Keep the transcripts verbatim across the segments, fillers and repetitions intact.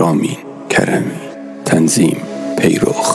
رامین کرمی. تنظیم پیروخ.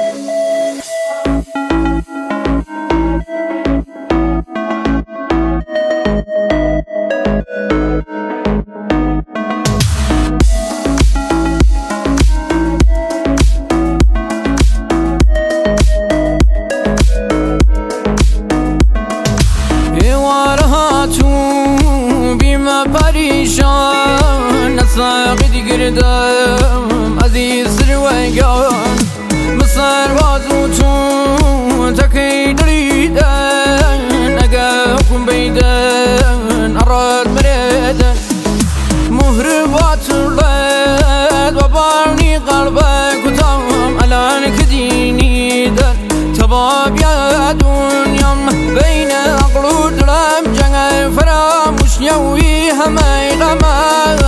ساقي قردم عزيز رويقان مصر وازوتون تكي دريدان أقاكم بيدان أراد مريدان مهربات الرد وبارني قلبك وتام ألانك ديني دان تباب يا دنيا بين أقلود رام جنگ فراموش يوي همي غمان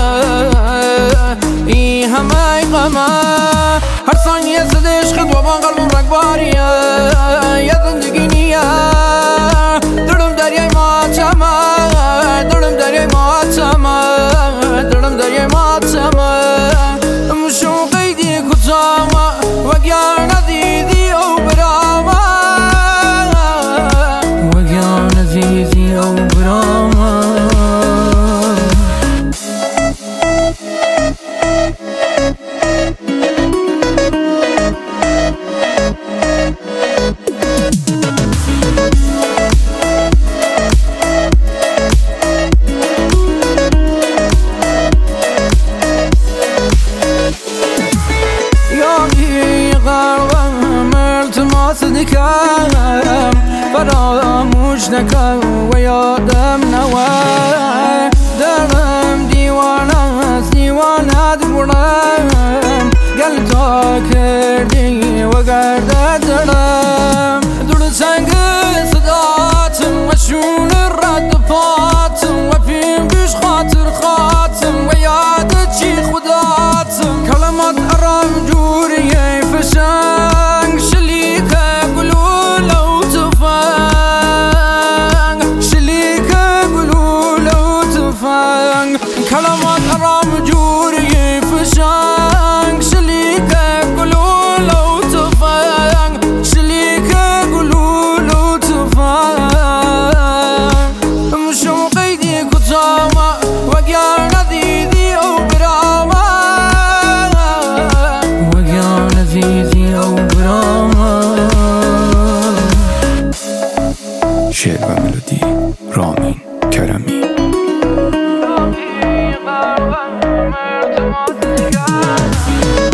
همه غما هر ثانیه صدش خد و با قلبم رگباریه یه زندگی نیه دلم دریای ماتمه دلم دریای ماتمه دلم دریای ماتمه مشو قیدی کتامه وگر ندیدی او برامه وگر ندیدی او برامه نکم فراموش نکن و یادم نوه دلم دیوانه است دیوانه دورم گل تا کردی و گردت دلم دور سنگ صداتم و شون رد پاتم و پیم بیش خاطر خاتم و یادت چی خداتم کلمات ارام جوریه فشنگ شلیک كلمات أرام جوري فشانك شليك قولوا لو تفانك شليك قولوا لو تفانك مشو قيدي كتامة وقيا نديدي أو برامة وقيا نديدي أو برامة. شعر و ملودی رامین کرمی.